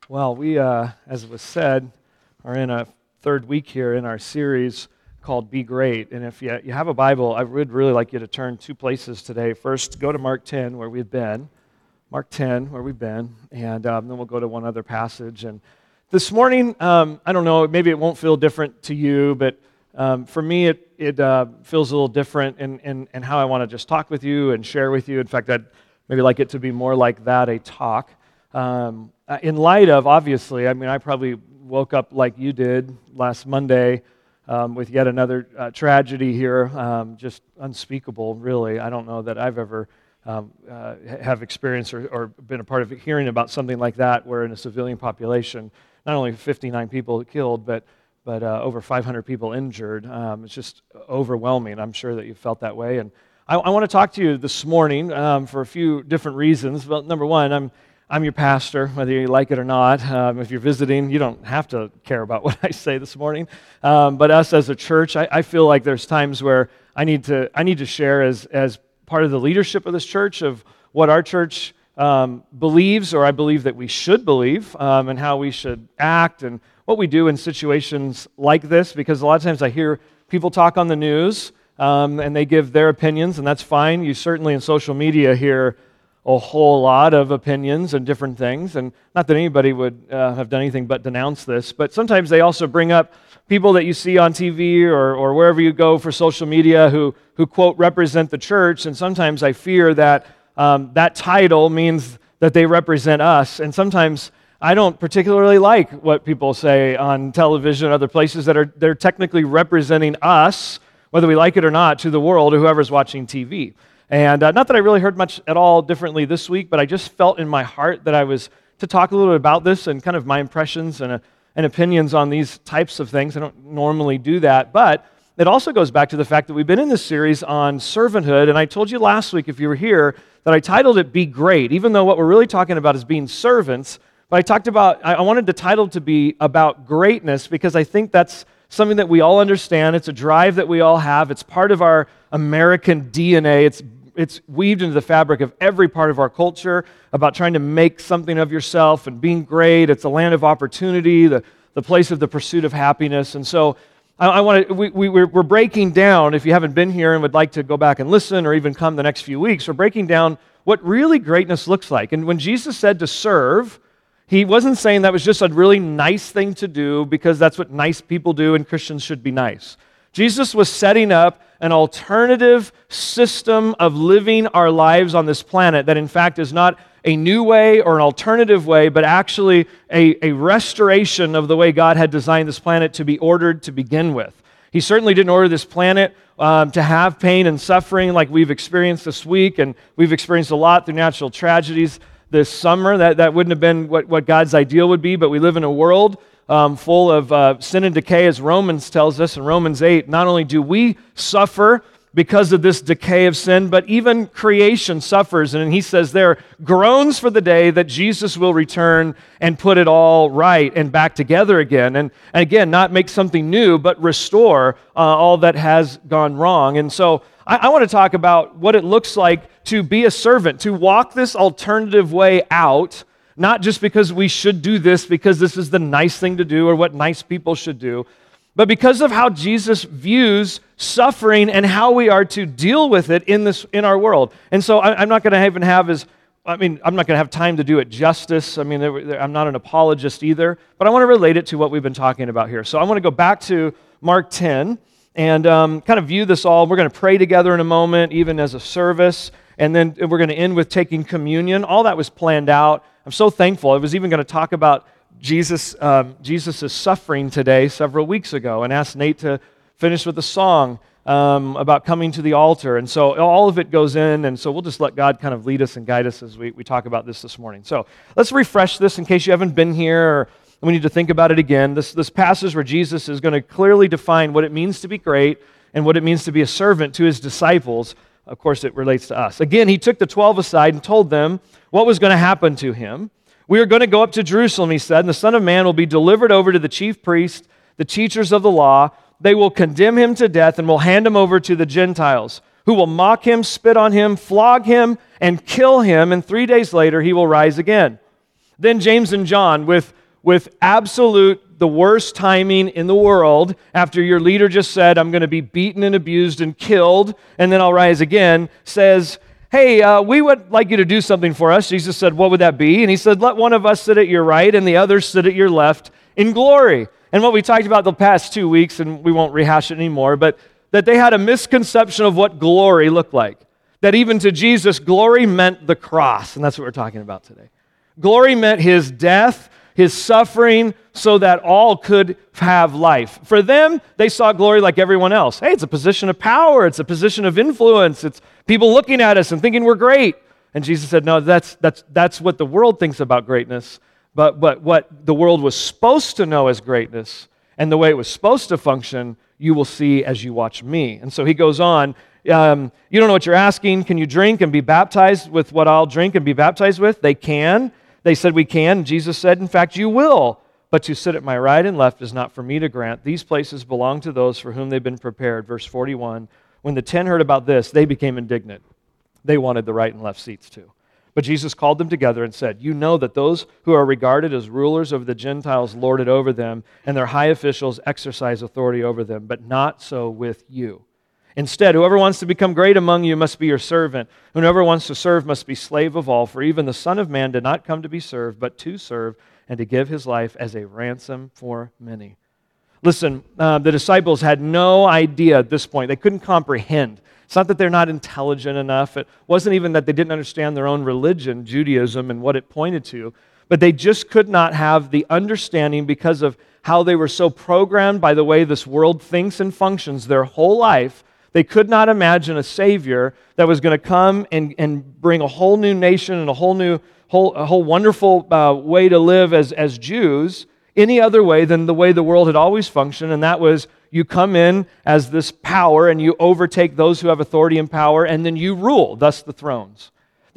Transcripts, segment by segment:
Well, we, as was said, are in a third week here in our series called Be Great. And if you have a Bible, I would really like you to turn two places today. First, go to Mark 10, where we've been. Mark 10, where we've been. And then we'll go to one other passage. And this morning, I don't know, maybe it won't feel different to you, but for me, it feels a little different in how I want to just talk with you and share with you. In fact, I'd maybe like it to be more like that, a talk. In light of, obviously, I probably woke up like you did last Monday with yet another tragedy here, just unspeakable, really. I don't know that I've ever have experienced or been a part of hearing about something like that, where in a civilian population, not only 59 people killed, but over 500 people injured. It's just overwhelming. I'm sure that you felt that way. And I want to talk to you this morning for a few different reasons. Well, number one, I'm your pastor, whether you like it or not. If you're visiting, you don't have to care about what I say this morning. But us as a church, I feel like there's times where I need to share as part of the leadership of this church of what our church believes, or I believe that we should believe, and how we should act and what we do in situations like this. Because a lot of times I hear people talk on the news and they give their opinions, and that's fine. You certainly in social media hear a whole lot of opinions and different things, and not that anybody would have done anything but denounce this, but sometimes they also bring up people that you see on TV or wherever you go for social media who quote, represent the church, and sometimes I fear that that title means that they represent us, and sometimes I don't particularly like what people say on television and other places that they're technically representing us, whether we like it or not, to the world or whoever's watching TV. And not that I really heard much at all differently this week, but I just felt in my heart that I was to talk a little bit about this and kind of my impressions and opinions on these types of things. I don't normally do that, but it also goes back to the fact that we've been in this series on servanthood, and I told you last week, if you were here, that I titled it Be Great, even though what we're really talking about is being servants. But I wanted the title to be about greatness, because I think that's something that we all understand. It's a drive that we all have. It's part of our American DNA. It's weaved into the fabric of every part of our culture about trying to make something of yourself and being great. It's a land of opportunity, the place of the pursuit of happiness. And so we're breaking down, if you haven't been here and would like to go back and listen or even come the next few weeks, we're breaking down what really greatness looks like. And when Jesus said to serve, he wasn't saying that was just a really nice thing to do because that's what nice people do and Christians should be nice. Jesus was setting up an alternative system of living our lives on this planet that in fact is not a new way or an alternative way, but actually a restoration of the way God had designed this planet to be ordered to begin with. He certainly didn't order this planet to have pain and suffering like we've experienced this week, and we've experienced a lot through natural tragedies this summer. That wouldn't have been what God's ideal would be, but we live in a world full of sin and decay, as Romans tells us in Romans 8. Not only do we suffer because of this decay of sin, but even creation suffers. And he says there, groans for the day that Jesus will return and put it all right and back together again. And again, not make something new, but restore all that has gone wrong. And so I want to talk about what it looks like to be a servant, to walk this alternative way out, not just because we should do this, because this is the nice thing to do or what nice people should do, but because of how Jesus views suffering and how we are to deal with it in our world. And so I'm not going to even have I'm not going to have time to do it justice. I'm not an apologist either, but I want to relate it to what we've been talking about here. So I want to go back to Mark 10 and kind of view this all. We're going to pray together in a moment, even as a service, and then we're going to end with taking communion. All that was planned out. I'm so thankful. I was even going to talk about Jesus' suffering today several weeks ago and asked Nate to finish with a song about coming to the altar. And so all of it goes in, and so we'll just let God kind of lead us and guide us as we talk about this morning. So let's refresh this in case you haven't been here or we need to think about it again. This passage where Jesus is going to clearly define what it means to be great and what it means to be a servant to his disciples. Of course, it relates to us. Again, he took the 12 aside and told them what was going to happen to him. We are going to go up to Jerusalem, he said, and the Son of Man will be delivered over to the chief priests, the teachers of the law. They will condemn him to death and will hand him over to the Gentiles, who will mock him, spit on him, flog him, and kill him, and 3 days later he will rise again. Then James and John, with absolute the worst timing in the world, after your leader just said, I'm going to be beaten and abused and killed, and then I'll rise again, says, hey, we would like you to do something for us. Jesus said, what would that be? And he said, let one of us sit at your right and the other sit at your left in glory. And what we talked about the past 2 weeks, and we won't rehash it anymore, but that they had a misconception of what glory looked like. That even to Jesus, glory meant the cross, and that's what we're talking about today. Glory meant his death, his suffering, so that all could have life. For them, they saw glory like everyone else. Hey, it's a position of power. It's a position of influence. It's people looking at us and thinking we're great. And Jesus said, no, that's what the world thinks about greatness. But what the world was supposed to know as greatness and the way it was supposed to function, you will see as you watch me. And so he goes on, you don't know what you're asking. Can you drink and be baptized with what I'll drink and be baptized with? They can. They said we can. Jesus said, in fact, you will. But to sit at my right and left is not for me to grant. These places belong to those for whom they've been prepared. Verse 41, when the 10 heard about this, they became indignant. They wanted the right and left seats too. But Jesus called them together and said, you know that those who are regarded as rulers of the Gentiles lord it over them, and their high officials exercise authority over them, but not so with you. Instead, whoever wants to become great among you must be your servant. Whoever wants to serve must be slave of all. For even the Son of Man did not come to be served, but to serve and to give his life as a ransom for many. Listen, the disciples had no idea at this point. They couldn't comprehend. It's not that they're not intelligent enough. It wasn't even that they didn't understand their own religion, Judaism, and what it pointed to. But they just could not have the understanding because of how they were so programmed by the way this world thinks and functions their whole life. They could not imagine a Savior that was going to come and bring a whole new nation and a whole wonderful way to live as Jews any other way than the way the world had always functioned, and that was you come in as this power and you overtake those who have authority and power, and then you rule, thus the thrones.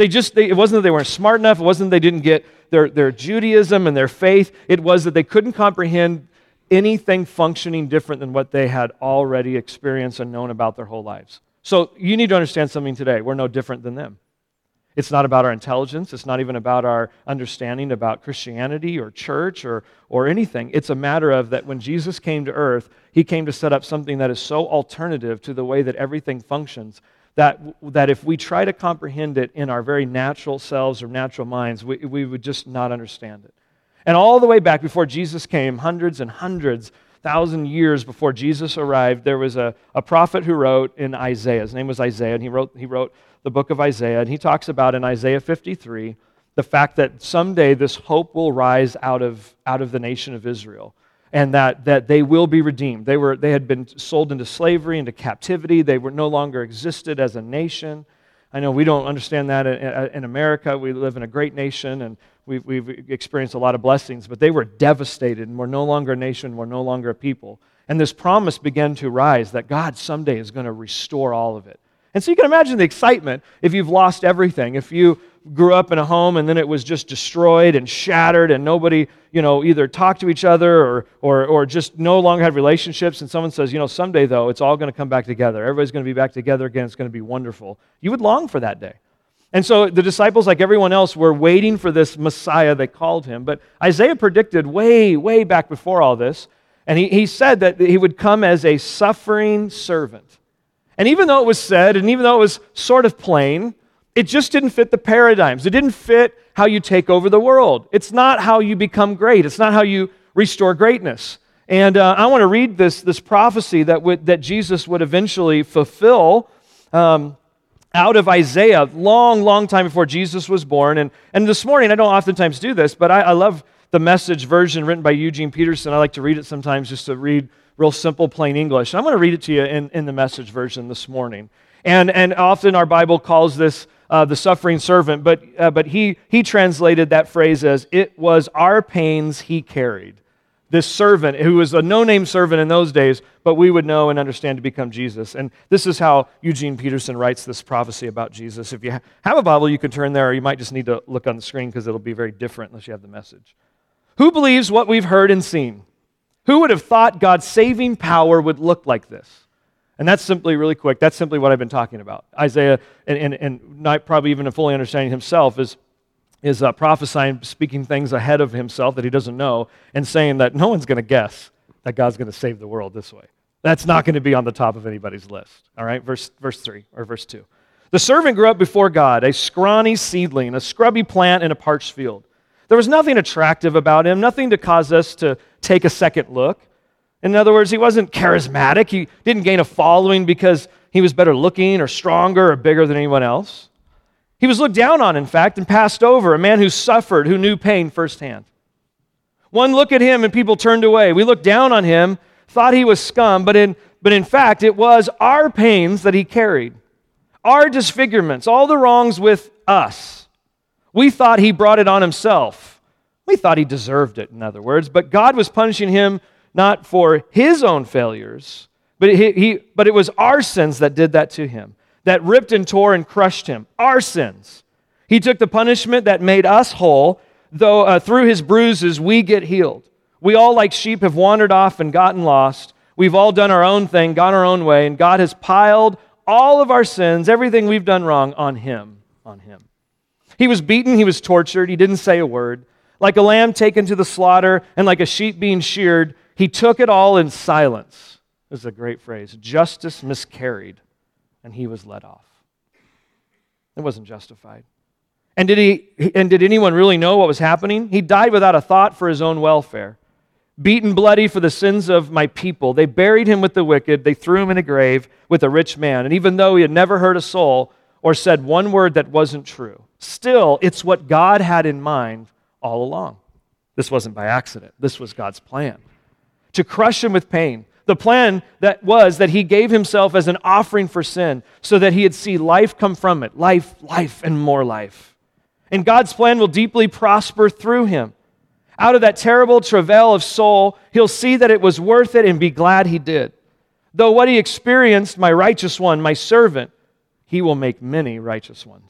It wasn't that they weren't smart enough, it wasn't that they didn't get their Judaism and their faith, it was that they couldn't comprehend anything functioning different than what they had already experienced and known about their whole lives. So you need to understand something today. We're no different than them. It's not about our intelligence. It's not even about our understanding about Christianity or church or anything. It's a matter of that when Jesus came to earth, he came to set up something that is so alternative to the way that everything functions that if we try to comprehend it in our very natural selves or natural minds, we would just not understand it. And all the way back before Jesus came, hundreds and hundreds, 1,000 years before Jesus arrived, there was a prophet who wrote in Isaiah. His name was Isaiah, and he wrote the book of Isaiah, and he talks about in Isaiah 53 the fact that someday this hope will rise out of the nation of Israel, and that they will be redeemed. They had been sold into slavery, into captivity. They were no longer existed as a nation. I know we don't understand that in America. We live in a great nation, and we've experienced a lot of blessings, but they were devastated, and we're no longer a nation, we're no longer a people. And this promise began to rise that God someday is going to restore all of it. And so you can imagine the excitement if you've lost everything. If you grew up in a home and then it was just destroyed and shattered and nobody, either talked to each other or just no longer had relationships, and someone says, someday though, it's all going to come back together. Everybody's going to be back together again. It's going to be wonderful. You would long for that day. And so the disciples, like everyone else, were waiting for this Messiah, they called him. But Isaiah predicted way, way back before all this, and he said that he would come as a suffering servant. And even though it was said, and even though it was sort of plain, it just didn't fit the paradigms. It didn't fit how you take over the world. It's not how you become great. It's not how you restore greatness. And I want to read this prophecy that Jesus would eventually fulfill out of Isaiah, long time before Jesus was born. And this morning, I don't oftentimes do this, but I love the Message version written by Eugene Peterson. I like to read it sometimes just to read real simple, plain English. I'm going to read it to you in the Message version this morning. And often our Bible calls this the suffering servant, but he translated that phrase as, it was our pains he carried. This servant, who was a no-name servant in those days, but we would know and understand to become Jesus. And this is how Eugene Peterson writes this prophecy about Jesus. If you have a Bible, you can turn there, or you might just need to look on the screen because it'll be very different unless you have the Message. Who believes what we've heard and seen? Who would have thought God's saving power would look like this? And that's simply, really quick, that's simply what I've been talking about. Isaiah, and not probably even fully understanding himself, is is prophesying, speaking things ahead of himself that he doesn't know, and saying that no one's going to guess that God's going to save the world this way. That's not going to be on the top of anybody's list. All right, verse 3 or verse 2. The servant grew up before God, a scrawny seedling, a scrubby plant in a parched field. There was nothing attractive about him, nothing to cause us to take a second look. In other words, he wasn't charismatic. He didn't gain a following because he was better looking or stronger or bigger than anyone else. He was looked down on, in fact, and passed over, a man who suffered, who knew pain firsthand. One look at him and people turned away. We looked down on him, thought he was scum, but in fact, it was our pains that he carried, our disfigurements, all the wrongs with us. We thought he brought it on himself. We thought he deserved it, in other words, but God was punishing him not for his own failures, but it was our sins that did that to him, that ripped and tore and crushed him, our sins. He took the punishment that made us whole, though through his bruises we get healed. We all like sheep have wandered off and gotten lost. We've all done our own thing, gone our own way, and God has piled all of our sins, everything we've done wrong, on him. He was beaten, he was tortured, he didn't say a word. Like a lamb taken to the slaughter and like a sheep being sheared, he took it all in silence. This is a great phrase. Justice miscarried, and he was let off. It wasn't justified. And did anyone really know what was happening? He died without a thought for his own welfare. Beaten bloody for the sins of my people. They buried him with the wicked. They threw him in a grave with a rich man. And even though he had never hurt a soul or said one word that wasn't true, still, it's what God had in mind all along. This wasn't by accident. This was God's plan. To crush him with pain. The plan that was that he gave himself as an offering for sin so that he'd see life come from it. Life, and more life. And God's plan will deeply prosper through him. Out of that terrible travail of soul, he'll see that it was worth it and be glad he did. Though what he experienced, my righteous one, my servant, he will make many righteous ones,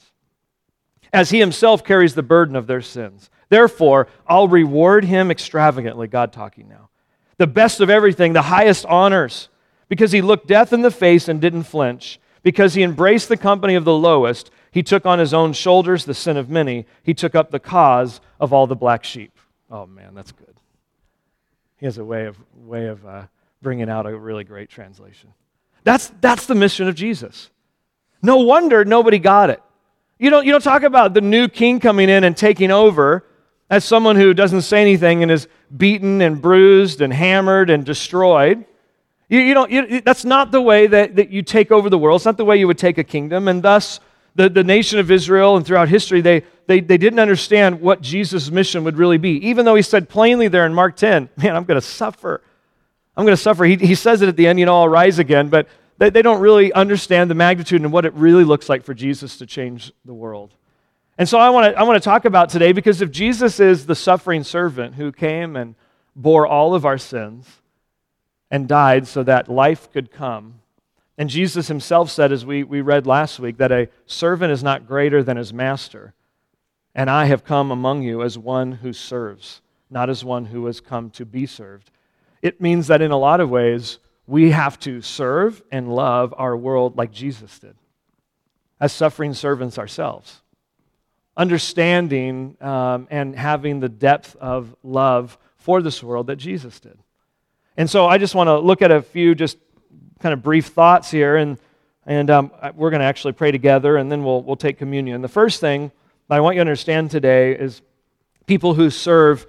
as he himself carries the burden of their sins. Therefore, I'll reward him extravagantly, God talking now. The best of everything, the highest honors, because he looked death in the face and didn't flinch, because he embraced the company of the lowest. He took on his own shoulders the sin of many. He took up the cause of all the black sheep. Oh man, that's good. He has a way of bringing out a really great translation. That's the mission of Jesus. No wonder nobody got it. You don't talk about the new king coming in and taking over as someone who doesn't say anything and is beaten and bruised and hammered and destroyed. That's not the way that you take over the world. It's not the way you would take a kingdom. And thus, the nation of Israel and throughout history, they didn't understand what Jesus' mission would really be. Even though he said plainly there in Mark 10, man, I'm going to suffer. I'm going to suffer. He says it at the end, I'll rise again. But they don't really understand the magnitude and what it really looks like for Jesus to change the world. And so I want to talk about today, because if Jesus is the suffering servant who came and bore all of our sins and died so that life could come, and Jesus himself said, as we read last week, that a servant is not greater than his master, and I have come among you as one who serves, not as one who has come to be served. It means that in a lot of ways, we have to serve and love our world like Jesus did, as suffering servants ourselves, understanding and having the depth of love for this world that Jesus did. And so I just want to look at a few just kind of brief thoughts here, and we're going to actually pray together, and then we'll take communion. The first thing I want you to understand today is people who serve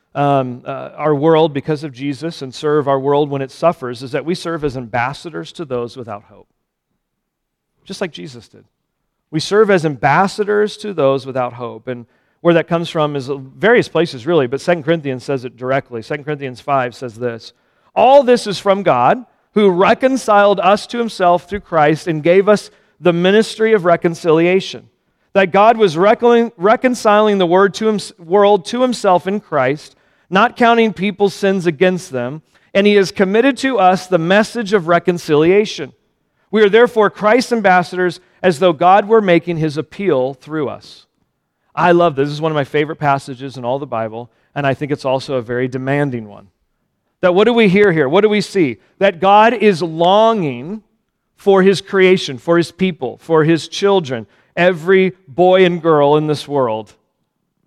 our world because of Jesus and serve our world when it suffers, is that we serve as ambassadors to those without hope, just like Jesus did. We serve as ambassadors to those without hope. And where that comes from is various places, really, but 2 Corinthians says it directly. 2 Corinthians 5 says this: all this is from God, who reconciled us to himself through Christ and gave us the ministry of reconciliation. That God was reconciling the world to himself in Christ, not counting people's sins against them, and he has committed to us the message of reconciliation. We are therefore Christ's ambassadors, as though God were making his appeal through us. I love this. This is one of my favorite passages in all the Bible, and I think it's also a very demanding one. That what do we hear here? What do we see? That God is longing for his creation, for his people, for his children, every boy and girl in this world.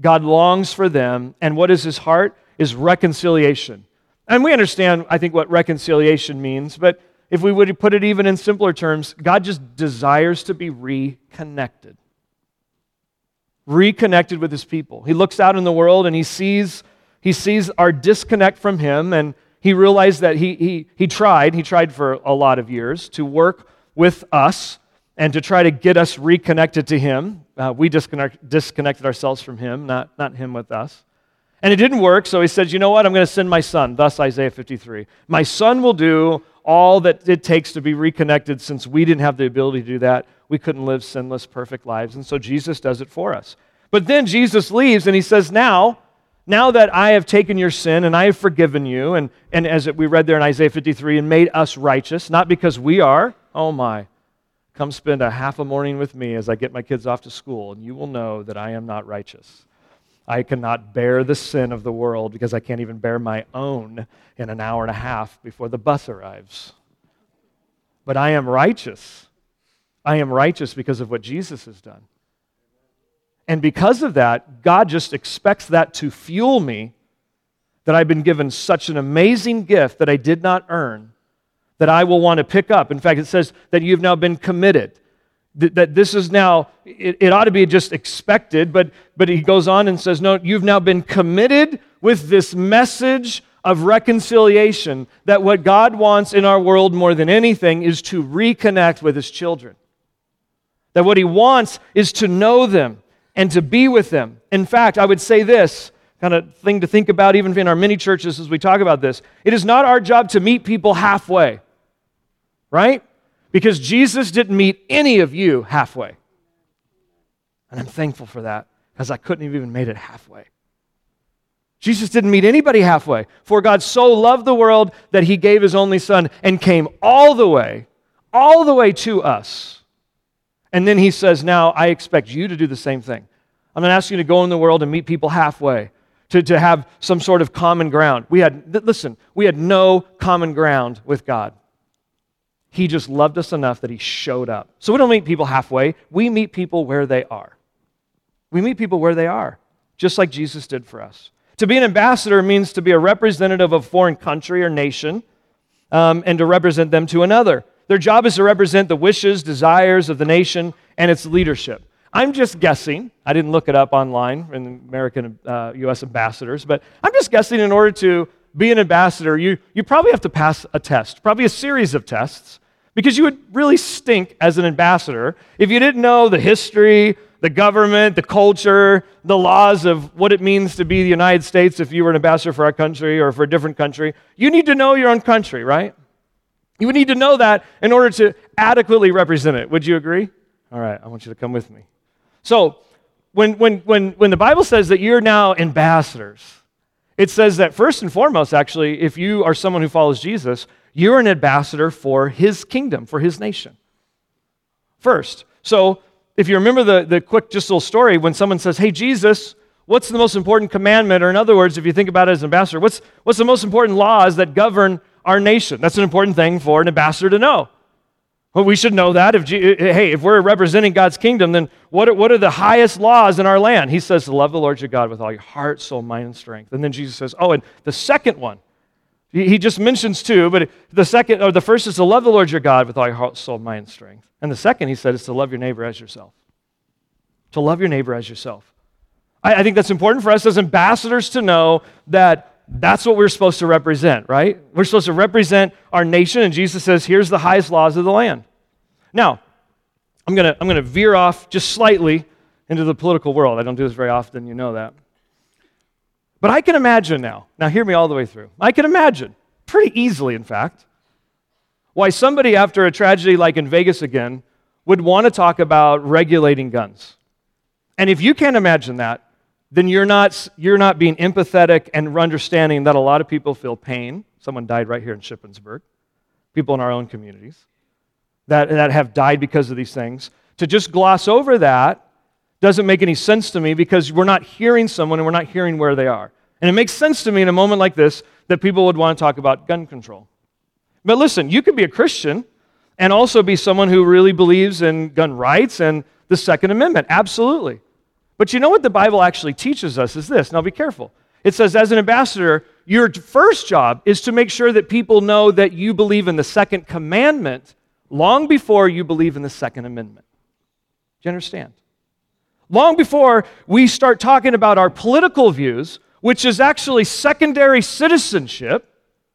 God longs for them, and what is his heart? Is reconciliation. And we understand, I think, what reconciliation means, but if we would put it even in simpler terms, God just desires to be reconnected. Reconnected with his people. He looks out in the world and he sees our disconnect from him, and he realized that he tried for a lot of years to work with us and to try to get us reconnected to him. We disconnected ourselves from him, not him with us. And it didn't work, so he says, you know what, I'm going to send my son, thus Isaiah 53. My son will do all that it takes to be reconnected. Since we didn't have the ability to do that, we couldn't live sinless, perfect lives, and so Jesus does it for us. But then Jesus leaves, and he says, now that I have taken your sin, and I have forgiven you, and as we read there in Isaiah 53, and made us righteous, not because we are, oh my, come spend a half a morning with me as I get my kids off to school, and you will know that I am not righteous. I cannot bear the sin of the world because I can't even bear my own in an hour and a half before the bus arrives. But I am righteous. I am righteous because of what Jesus has done. And because of that, God just expects that to fuel me, that I've been given such an amazing gift that I did not earn, that I will want to pick up. In fact, it says that you've now been committed. That this is now, it ought to be just expected, but he goes on and says, no, you've now been committed with this message of reconciliation, that what God wants in our world more than anything is to reconnect with his children. That what he wants is to know them and to be with them. In fact, I would say this, kind of thing to think about even in our mini churches as we talk about this. It is not our job to meet people halfway, right? Because Jesus didn't meet any of you halfway. And I'm thankful for that, because I couldn't have even made it halfway. Jesus didn't meet anybody halfway. For God so loved the world that he gave his only son and came all the way to us. And then he says, now I expect you to do the same thing. I'm going to ask you to go in the world and meet people halfway, to have some sort of common ground. We had no common ground with God. He just loved us enough that he showed up. So we don't meet people halfway. We meet people where they are. We meet people where they are, just like Jesus did for us. To be an ambassador means to be a representative of a foreign country or nation, and to represent them to another. Their job is to represent the wishes, desires of the nation and its leadership. I'm just guessing. I didn't look it up online in American U.S. ambassadors, but I'm just guessing in order to be an ambassador, you probably have to pass a test, probably a series of tests, because you would really stink as an ambassador if you didn't know the history, the government, the culture, the laws of what it means to be the United States if you were an ambassador for our country or for a different country. You need to know your own country, right? You would need to know that in order to adequately represent it. Would you agree? All right, I want you to come with me. So, when the Bible says that you're now ambassadors, it says that first and foremost, actually, if you are someone who follows Jesus, you're an ambassador for his kingdom, for his nation. First. So, if you remember the quick, just little story, when someone says, hey, Jesus, what's the most important commandment? Or in other words, if you think about it as an ambassador, what's the most important laws that govern our nation? That's an important thing for an ambassador to know. Well, we should know that. If we're representing God's kingdom, then what are the highest laws in our land? He says to love the Lord your God with all your heart, soul, mind, and strength. And then Jesus says, and the second one, he just mentions two, but the first is to love the Lord your God with all your heart, soul, mind, and strength. And the second, he said, is to love your neighbor as yourself. To love your neighbor as yourself. I think that's important for us as ambassadors to know that that's what we're supposed to represent, right? We're supposed to represent our nation, and Jesus says, here's the highest laws of the land. Now, I'm gonna veer off just slightly into the political world. I don't do this very often, you know that. But I can imagine now hear me all the way through. I can imagine, pretty easily in fact, why somebody after a tragedy like in Vegas again would want to talk about regulating guns. And if you can't imagine that, then you're not being empathetic and understanding that a lot of people feel pain. Someone died right here in Shippensburg. People in our own communities that have died because of these things. To just gloss over that doesn't make any sense to me, because we're not hearing someone and we're not hearing where they are. And it makes sense to me in a moment like this that people would want to talk about gun control. But listen, you could be a Christian and also be someone who really believes in gun rights and the Second Amendment. Absolutely. But you know what the Bible actually teaches us is this. Now be careful. It says, as an ambassador, your first job is to make sure that people know that you believe in the second commandment long before you believe in the second amendment. Do you understand? Long before we start talking about our political views, which is actually secondary citizenship,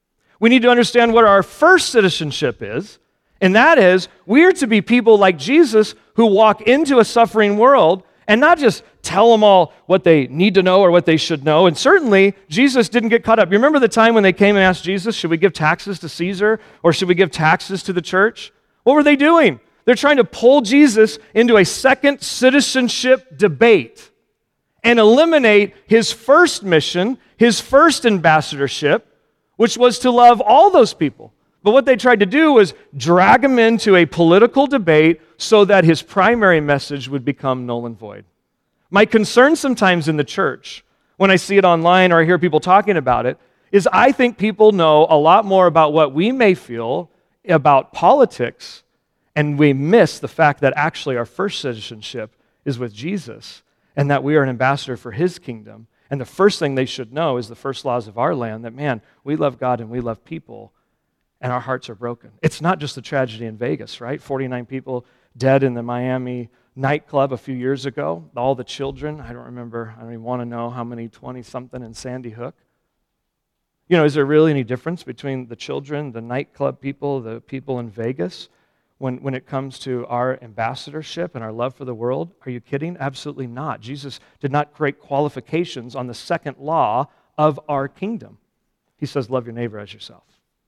we need to understand what our first citizenship is, and that is we are to be people like Jesus who walk into a suffering world and not just tell them all what they need to know or what they should know. And certainly, Jesus didn't get caught up. You remember the time when they came and asked Jesus, should we give taxes to Caesar or should we give taxes to the church? What were they doing? They're trying to pull Jesus into a second citizenship debate and eliminate his first mission, his first ambassadorship, which was to love all those people. But what they tried to do was drag him into a political debate so that his primary message would become null and void. My concern sometimes in the church, when I see it online or I hear people talking about it, is I think people know a lot more about what we may feel about politics, and we miss the fact that actually our first citizenship is with Jesus and that we are an ambassador for his kingdom. And the first thing they should know is the first laws of our land, that, man, we love God and we love people, and our hearts are broken. It's not just a tragedy in Vegas, right? 49 people dead in the Miami nightclub a few years ago. All the children, I don't even want to know how many, 20-something in Sandy Hook. You know, is there really any difference between the children, the nightclub people, the people in Vegas, when it comes to our ambassadorship and our love for the world? Are you kidding? Absolutely not. Jesus did not create qualifications on the second law of our kingdom. He says, love your neighbor as yourself.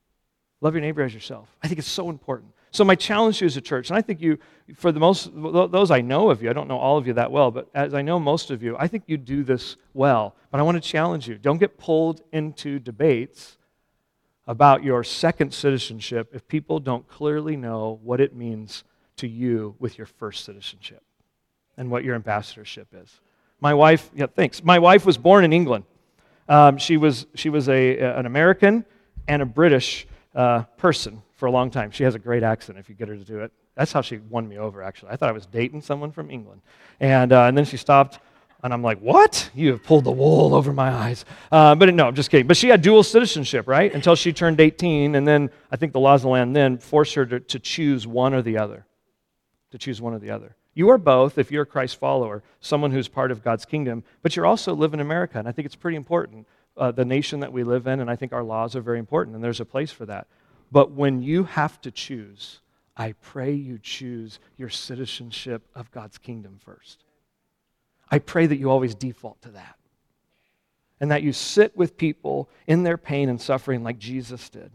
Love your neighbor as yourself. I think it's so important. So my challenge to you as a church, and I think you, for the most, those I know of you, I don't know all of you that well, but as I know most of you, I think you do this well. But I want to challenge you. Don't get pulled into debates about your second citizenship if people don't clearly know what it means to you with your first citizenship and what your ambassadorship is. My wife, thanks. My wife was born in England. She was an American and a British person for a long time. She has a great accent if you get her to do it. That's how she won me over, actually. I thought I was dating someone from England. And then she stopped, and I'm like, what? You have pulled the wool over my eyes. But no, I'm just kidding. But she had dual citizenship, right? Until she turned 18, and then I think the laws of the land then forced her to choose one or the other. To choose one or the other. You are both, if you're a Christ follower, someone who's part of God's kingdom, but you're also live in America, and I think it's pretty important. The nation that we live in, and I think our laws are very important, and there's a place for that. But when you have to choose, I pray you choose your citizenship of God's kingdom first. I pray that you always default to that. And that you sit with people in their pain and suffering like Jesus did.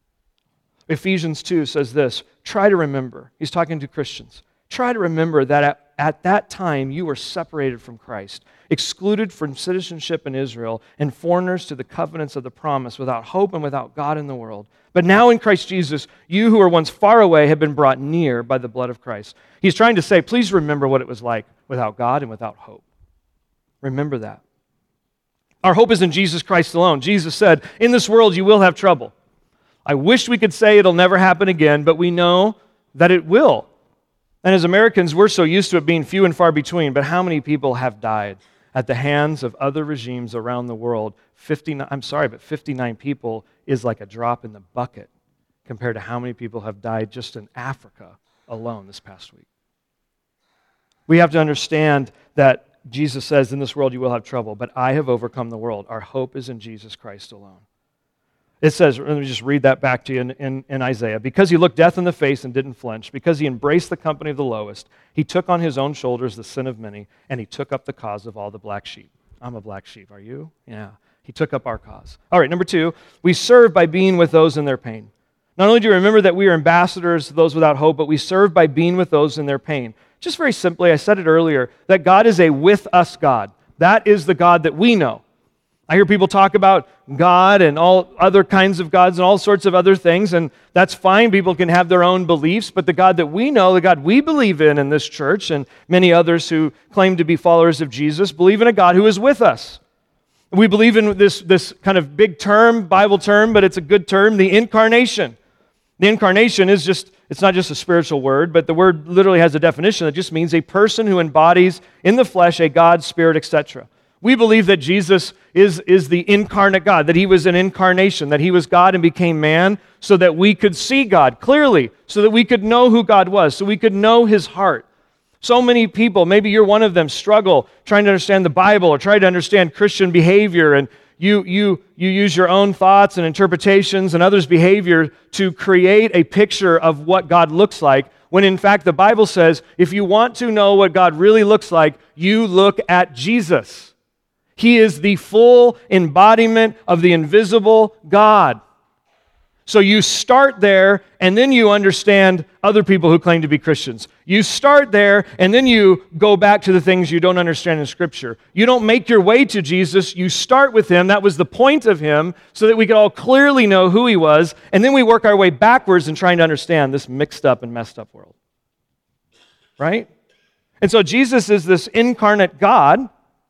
Ephesians 2 says this, try to remember, he's talking to Christians, try to remember that at that time you were separated from Christ, excluded from citizenship in Israel, and foreigners to the covenants of the promise, without hope and without God in the world. But now in Christ Jesus, you who were once far away have been brought near by the blood of Christ. He's trying to say, please remember what it was like without God and without hope. Remember that. Our hope is in Jesus Christ alone. Jesus said, in this world you will have trouble. I wish we could say it'll never happen again, but we know that it will. And as Americans, we're so used to it being few and far between, but how many people have died at the hands of other regimes around the world? 59 people is like a drop in the bucket compared to how many people have died just in Africa alone this past week. We have to understand that Jesus says, in this world you will have trouble, but I have overcome the world. Our hope is in Jesus Christ alone. It says, let me just read that back to you in Isaiah. Because he looked death in the face and didn't flinch, because he embraced the company of the lowest, he took on his own shoulders the sin of many, and he took up the cause of all the black sheep. I'm a black sheep. Are you? Yeah. He took up our cause. All right, number 2, we serve by being with those in their pain. Not only do you remember that we are ambassadors to those without hope, but we serve by being with those in their pain. Just very simply, I said it earlier, that God is a with us God. That is the God that we know. I hear people talk about God and all other kinds of gods and all sorts of other things, and that's fine. People can have their own beliefs, but the God that we know, the God we believe in this church, and many others who claim to be followers of Jesus, believe in a God who is with us. We believe in this kind of big term, Bible term, but it's a good term, the incarnation. The incarnation is it's not just a spiritual word, but the word literally has a definition that just means a person who embodies in the flesh a God, spirit, etc. We believe that Jesus is the incarnate God, that he was an incarnation, that he was God and became man so that we could see God clearly, so that we could know who God was, so we could know his heart. So many people, maybe you're one of them, struggle trying to understand the Bible or try to understand Christian behavior, and you use your own thoughts and interpretations and others' behavior to create a picture of what God looks like, when in fact the Bible says if you want to know what God really looks like, you look at Jesus. He is the full embodiment of the invisible God. So you start there, and then you understand other people who claim to be Christians. You start there, and then you go back to the things you don't understand in Scripture. You don't make your way to Jesus. You start with him. That was the point of him, so that we could all clearly know who he was, and then we work our way backwards in trying to understand this mixed up and messed up world. Right? And so Jesus is this incarnate God.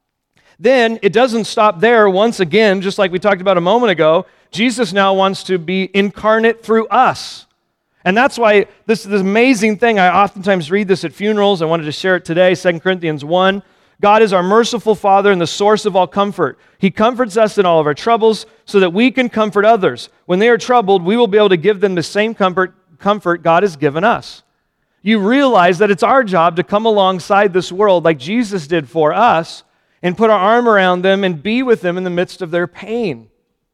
Then it doesn't stop there. Once again, just like we talked about a moment ago, Jesus now wants to be incarnate through us. And that's why this amazing thing, I oftentimes read this at funerals. I wanted to share it today, 2 Corinthians 1. God is our merciful Father and the source of all comfort. He comforts us in all of our troubles so that we can comfort others. When they are troubled, we will be able to give them the same comfort God has given us. You realize that it's our job to come alongside this world like Jesus did for us and put our arm around them and be with them in the midst of their pain.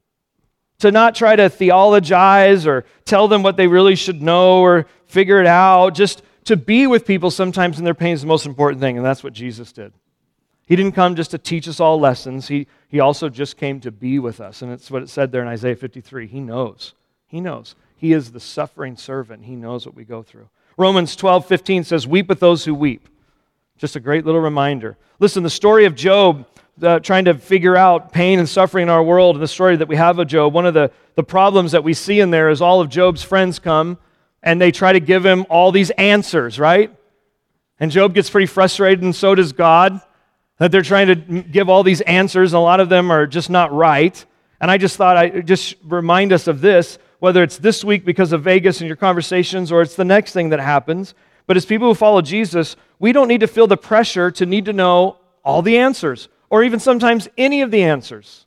To not try to theologize or tell them what they really should know or figure it out. Just to be with people sometimes in their pain is the most important thing, and that's what Jesus did. He didn't come just to teach us all lessons. He also just came to be with us, and it's what it said there in Isaiah 53. He knows. He knows. He is the suffering servant. He knows what we go through. Romans 12:15 says, "Weep with those who weep." Just a great little reminder. Listen, the story of Job, trying to figure out pain and suffering in our world, and the story that we have of Job, one of the problems that we see in there is all of Job's friends come and they try to give him all these answers, right? And Job gets pretty frustrated, and so does God, that they're trying to give all these answers, and a lot of them are just not right. And I just thought I'd just remind us of this, whether it's this week because of Vegas and your conversations, or it's the next thing that happens. But as people who follow Jesus, we don't need to feel the pressure to need to know all the answers, or even sometimes any of the answers.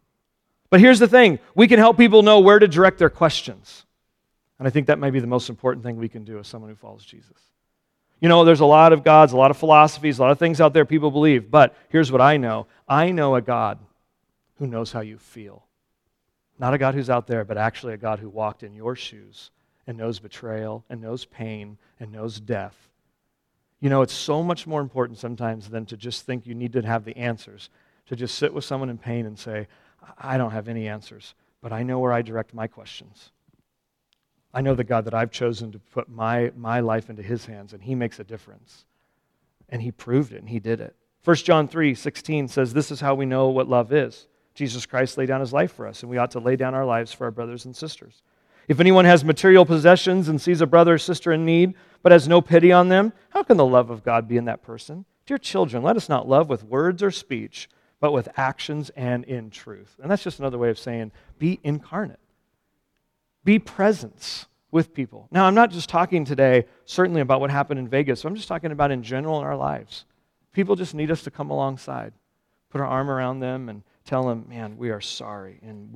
But here's the thing, we can help people know where to direct their questions. And I think that might be the most important thing we can do as someone who follows Jesus. You know, there's a lot of gods, a lot of philosophies, a lot of things out there people believe, but here's what I know. I know a God who knows how you feel. Not a God who's out there, but actually a God who walked in your shoes and knows betrayal and knows pain and knows death. You know, it's so much more important sometimes than to just think you need to have the answers, to just sit with someone in pain and say, I don't have any answers, but I know where I direct my questions. I know the God that I've chosen to put my life into his hands, and he makes a difference. And he proved it, and he did it. 1 John 3:16 says, this is how we know what love is. Jesus Christ laid down his life for us, and we ought to lay down our lives for our brothers and sisters. If anyone has material possessions and sees a brother or sister in need, but has no pity on them, how can the love of God be in that person? Dear children, let us not love with words or speech, but with actions and in truth. And that's just another way of saying, be incarnate. Be presence with people. Now, I'm not just talking today, certainly about what happened in Vegas. I'm just talking about in general in our lives. People just need us to come alongside, put our arm around them and tell them, man, we are sorry. And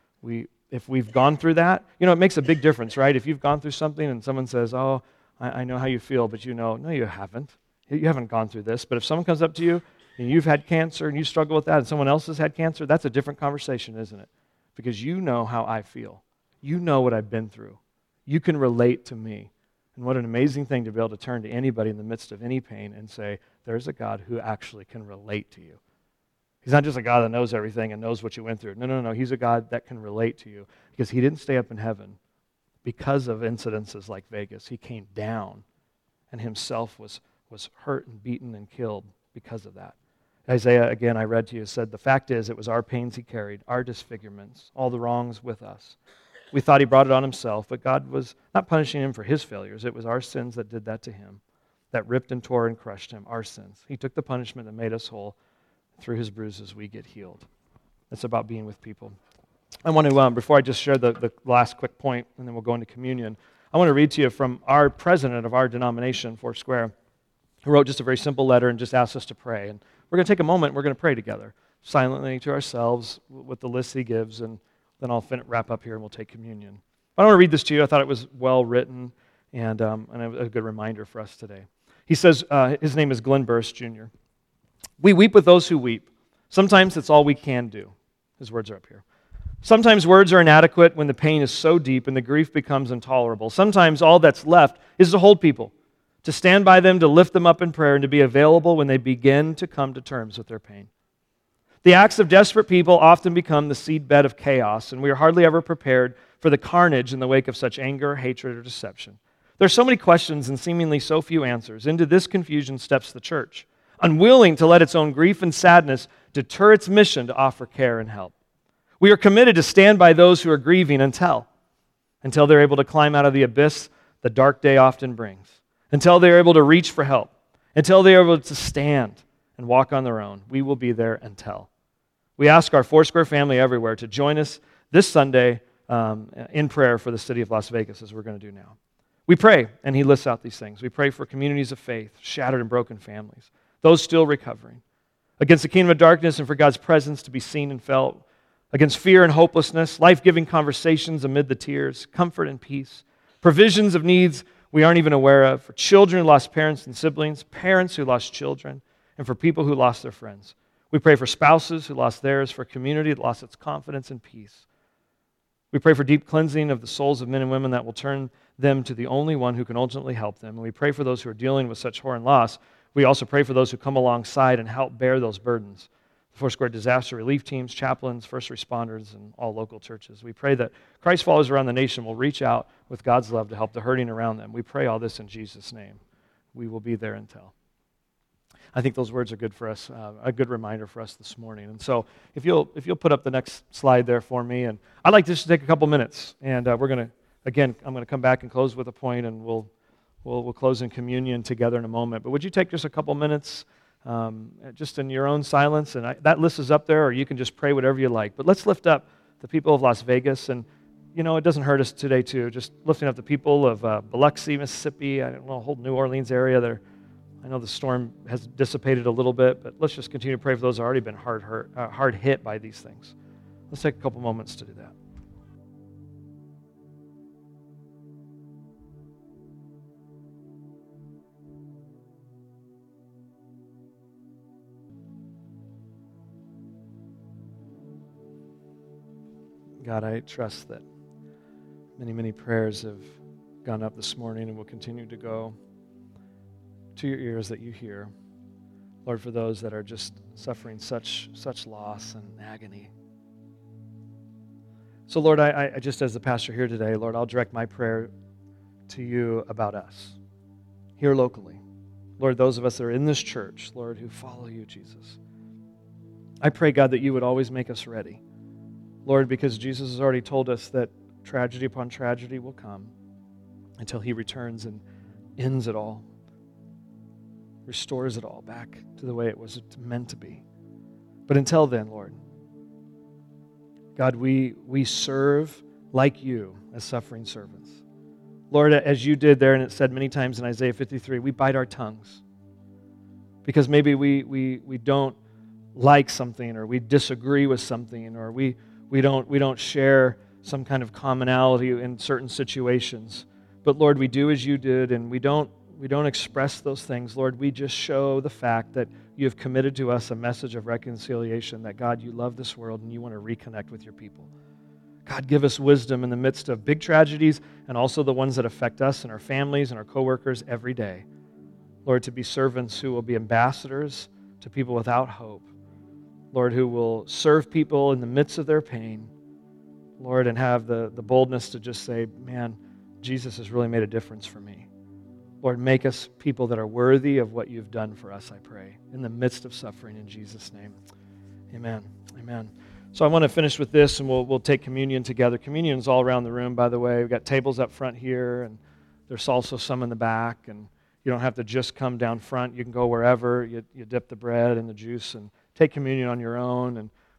if we've gone through that, you know, it makes a big difference, right? If you've gone through something and someone says, oh, I know how you feel, but you know, no, you haven't. You haven't gone through this. But if someone comes up to you and you've had cancer and you struggle with that and someone else has had cancer, that's a different conversation, isn't it? Because you know how I feel. You know what I've been through. You can relate to me. And what an amazing thing to be able to turn to anybody in the midst of any pain and say, there's a God who actually can relate to you. He's not just a God that knows everything and knows what you went through. No. He's a God that can relate to you because he didn't stay up in heaven because of incidences like Vegas. He came down and himself was hurt and beaten and killed because of that. Isaiah, again, I read to you, said, the fact is it was our pains he carried, our disfigurements, all the wrongs with us. We thought he brought it on himself, but God was not punishing him for his failures. It was our sins that did that to him, that ripped and tore and crushed him, our sins. He took the punishment that made us whole. Through his bruises, we get healed. It's about being with people. I want to, before I just share the last quick point, and then we'll go into communion, I want to read to you from our president of our denomination, Foursquare, who wrote just a very simple letter and just asked us to pray. And we're going to take a moment and we're going to pray together, silently to ourselves with the list he gives, and then I'll wrap up here and we'll take communion. I want to read this to you. I thought it was well written and a good reminder for us today. He says, his name is Glenn Burst, Jr. "We weep with those who weep. Sometimes it's all we can do." His words are up here. "Sometimes words are inadequate when the pain is so deep and the grief becomes intolerable. Sometimes all that's left is to hold people, to stand by them, to lift them up in prayer, and to be available when they begin to come to terms with their pain. The acts of desperate people often become the seedbed of chaos, and we are hardly ever prepared for the carnage in the wake of such anger, hatred, or deception. There are so many questions and seemingly so few answers. Into this confusion steps the church, unwilling to let its own grief and sadness deter its mission to offer care and help. We are committed to stand by those who are grieving until they're able to climb out of the abyss the dark day often brings, until they're able to reach for help, until they're able to stand and walk on their own. We will be there until. We ask our Foursquare family everywhere to join us this Sunday in prayer for the city of Las Vegas, as we're going to do now. We pray, and he lists out these things. We pray for communities of faith, shattered and broken families, those still recovering, against the kingdom of darkness and for God's presence to be seen and felt, against fear and hopelessness, life-giving conversations amid the tears, comfort and peace, provisions of needs we aren't even aware of, for children who lost parents and siblings, parents who lost children, and for people who lost their friends. We pray for spouses who lost theirs, for a community that lost its confidence and peace. We pray for deep cleansing of the souls of men and women that will turn them to the only one who can ultimately help them. And we pray for those who are dealing with such horror and loss. We also pray for those who come alongside and help bear those burdens. The Foursquare disaster relief teams, chaplains, first responders, and all local churches. We pray that Christ followers around the nation will reach out with God's love to help the hurting around them. We pray all this in Jesus' name. We will be there until. I think those words are good for us, a good reminder for us this morning. And so if you'll put up the next slide there for me, and I'd like just to take a couple minutes, and I'm going to come back and close with a point, and we'll close in communion together in a moment. But would you take just a couple minutes, just in your own silence, and that list is up there, or you can just pray whatever you like. But let's lift up the people of Las Vegas, and it doesn't hurt us today too, just lifting up the people of Biloxi, Mississippi, I don't know, whole New Orleans area there. I know the storm has dissipated a little bit, but let's just continue to pray for those who have already been hard hit by these things. Let's take a couple moments to do that. God, I trust that many, many prayers have gone up this morning and will continue to go to your ears that you hear. Lord, for those that are just suffering such loss and agony. So Lord, I just as the pastor here today, Lord, I'll direct my prayer to you about us here locally. Lord, those of us that are in this church, Lord, who follow you, Jesus. I pray, God, that you would always make us ready. Lord, because Jesus has already told us that tragedy upon tragedy will come until he returns and ends it all. Restores it all back to the way it was meant to be. But until then, Lord, God, we serve like you as suffering servants. Lord, as you did there, and it said many times in Isaiah 53, we bite our tongues because maybe we don't like something, or we disagree with something, or we don't share some kind of commonality in certain situations. But Lord, we do as you did, and we don't express those things. Lord, we just show the fact that you have committed to us a message of reconciliation, that God, you love this world and you want to reconnect with your people. God, give us wisdom in the midst of big tragedies and also the ones that affect us and our families and our coworkers every day. Lord, to be servants who will be ambassadors to people without hope. Lord, who will serve people in the midst of their pain. Lord, and have the boldness to just say, man, Jesus has really made a difference for me. Lord, make us people that are worthy of what you've done for us, I pray, in the midst of suffering, in Jesus' name. Amen. Amen. So I want to finish with this, and we'll take communion together. Communion's all around the room, by the way. We've got tables up front here, and there's also some in the back, and you don't have to just come down front. You can go wherever. You dip the bread and the juice and take communion on your own, and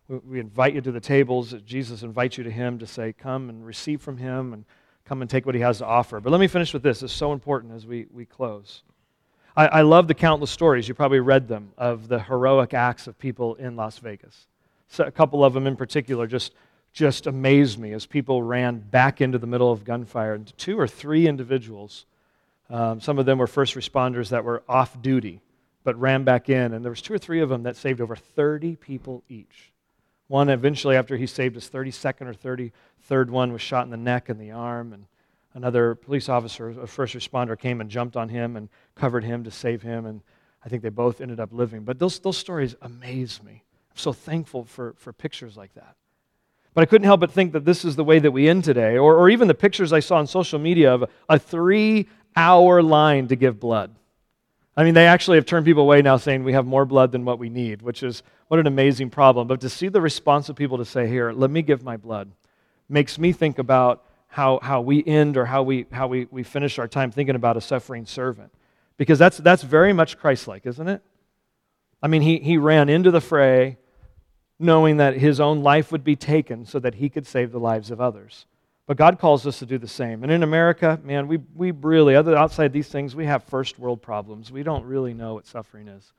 We invite you to the tables. Jesus invites you to him to say, come and receive from him and come and take what he has to offer. But let me finish with this. It's so important as we close. I love the countless stories, you probably read them, of the heroic acts of people in Las Vegas. So a couple of them in particular just amazed me as people ran back into the middle of gunfire. And 2 or 3 individuals, some of them were first responders that were off duty, but ran back in. And there was 2 or 3 of them that saved over 30 people each. One eventually, after he saved his 32nd or 33rd one, was shot in the neck and the arm. And another police officer, a first responder, came and jumped on him and covered him to save him. And I think they both ended up living. But those stories amaze me. I'm so thankful for pictures like that. But I couldn't help but think that this is the way that we end today. Or even the pictures I saw on social media of a 3-hour line to give blood. I mean, they actually have turned people away now saying we have more blood than what we need, which is what an amazing problem. But to see the response of people to say, here, let me give my blood, makes me think about how we end or how we finish our time thinking about a suffering servant. Because that's very much Christ-like, isn't it? I mean, he ran into the fray knowing that his own life would be taken so that he could save the lives of others. But God calls us to do the same. And in America, man, we really, outside these things, we have first world problems. We don't really know what suffering is.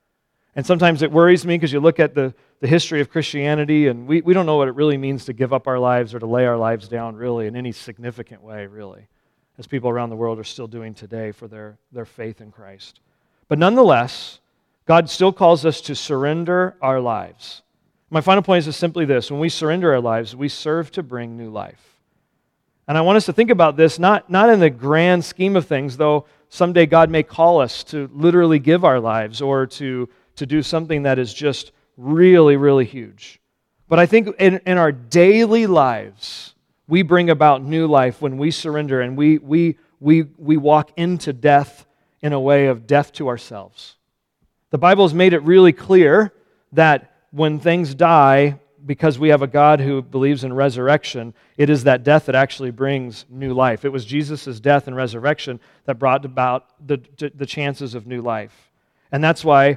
And sometimes it worries me because you look at the history of Christianity and we don't know what it really means to give up our lives or to lay our lives down really in any significant way, really, as people around the world are still doing today for their faith in Christ. But nonetheless, God still calls us to surrender our lives. My final point is simply this. When we surrender our lives, we serve to bring new life. And I want us to think about this, not in the grand scheme of things, though someday God may call us to literally give our lives or to do something that is just really, really huge. But I think in our daily lives, we bring about new life when we surrender and we walk into death in a way of death to ourselves. The Bible has made it really clear that when things die, because we have a God who believes in resurrection, it is that death that actually brings new life. It was Jesus' death and resurrection that brought about the chances of new life. And that's why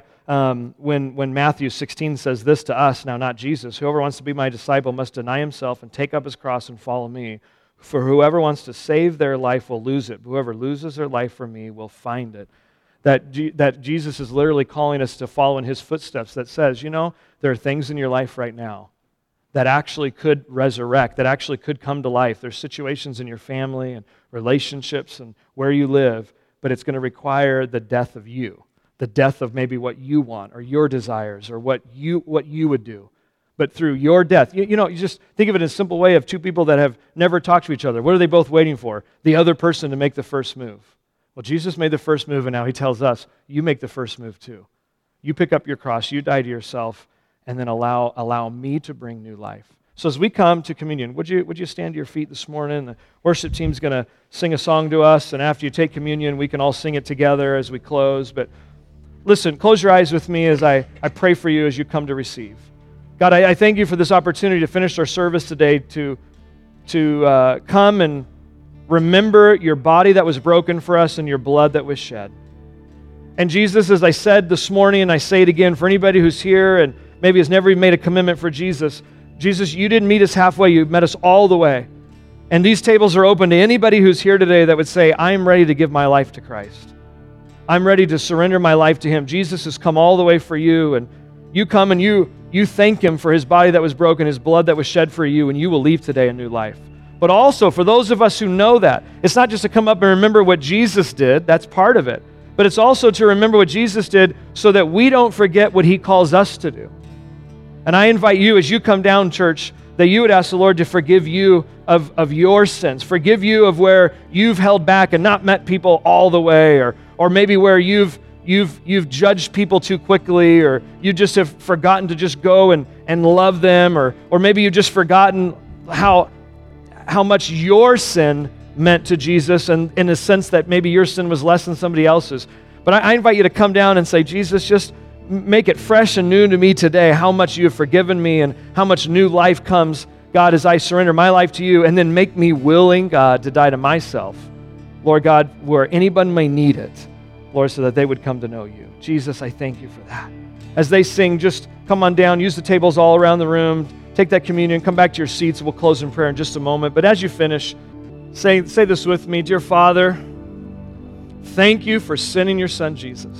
when Matthew 16 says this to us, now not Jesus, whoever wants to be my disciple must deny himself and take up his cross and follow me. For whoever wants to save their life will lose it. Whoever loses their life for me will find it. That Jesus is literally calling us to follow in his footsteps that says, there are things in your life right now that actually could resurrect, that actually could come to life. There's situations in your family and relationships and where you live, but it's going to require the death of you, the death of maybe what you want or your desires or what you would do. But through your death, you just think of it in a simple way of 2 people that have never talked to each other. What are they both waiting for? The other person to make the first move. Well, Jesus made the first move, and now he tells us, you make the first move too. You pick up your cross, you die to yourself, and then allow me to bring new life. So as we come to communion, would you stand to your feet this morning? The worship team's going to sing a song to us, and after you take communion, we can all sing it together as we close. But listen, close your eyes with me as I pray for you as you come to receive. God, I thank you for this opportunity to finish our service today, to come and remember your body that was broken for us and your blood that was shed. And Jesus, as I said this morning, and I say it again, for anybody who's here and maybe has never even made a commitment for Jesus, you didn't meet us halfway, you met us all the way. And these tables are open to anybody who's here today that would say, I'm ready to give my life to Christ. I'm ready to surrender my life to him. Jesus has come all the way for you, and you come and you thank him for his body that was broken, his blood that was shed for you, and you will leave today a new life. But also, for those of us who know that, it's not just to come up and remember what Jesus did, that's part of it, but it's also to remember what Jesus did so that we don't forget what he calls us to do. And I invite you, as you come down, church, that you would ask the Lord to forgive you of your sins, forgive you of where you've held back and not met people all the way, or maybe where you've judged people too quickly, or you just have forgotten to just go and love them, or maybe you've just forgotten how much your sin meant to Jesus, and in a sense that maybe your sin was less than somebody else's. But I invite you to come down and say, Jesus, just make it fresh and new to me today how much you have forgiven me and how much new life comes, God, as I surrender my life to you, and then make me willing, God, to die to myself, Lord God, where anyone may need it, Lord, so that they would come to know you. Jesus, I thank you for that. as they sing, just come on down, use the tables all around the room, take that communion, come back to your seats. We'll close in prayer in just a moment. But as you finish, say this with me. Dear Father, thank you for sending your Son, Jesus,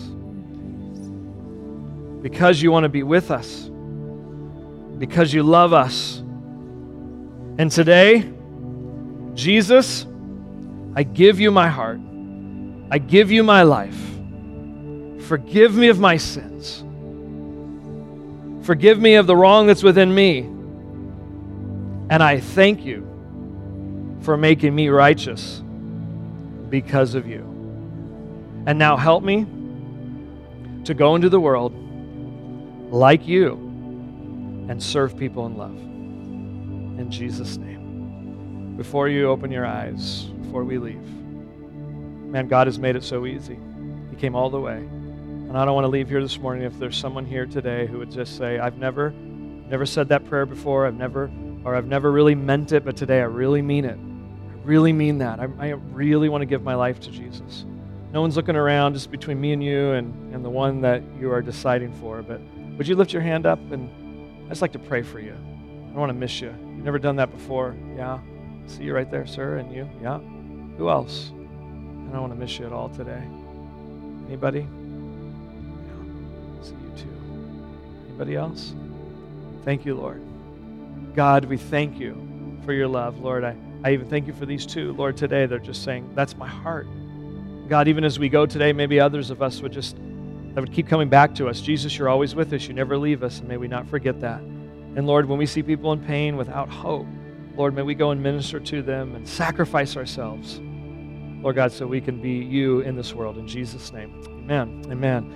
because you want to be with us, because you love us. And today, Jesus, I give you my heart. I give you my life. Forgive me of my sins. Forgive me of the wrong that's within me. And I thank you for making me righteous because of you. And now help me to go into the world like you and serve people in love. In Jesus' name. Before you open your eyes, before we leave, man, God has made it so easy. He came all the way. And I don't want to leave here this morning if there's someone here today who would just say, I've never said that prayer before, I've never really meant it, but today I really mean it. I really mean that. I really want to give my life to Jesus. No one's looking around, just between me and you and the one that you are deciding for. But would you lift your hand up? And I'd just like to pray for you. I don't want to miss you. You've never done that before. Yeah. See you right there, sir, and you. Yeah. Who else? I don't want to miss you at all today. Anybody? Yeah. See you too. Anybody else? Thank you, Lord. God, we thank you for your love. Lord, I even thank you for these two. Lord, today they're just saying, that's my heart. God, even as we go today, maybe others of us would keep coming back to us. Jesus, you're always with us. You never leave us, and may we not forget that. And Lord, when we see people in pain without hope, Lord, may we go and minister to them and sacrifice ourselves, Lord God, so we can be you in this world. In Jesus' name, amen. Amen.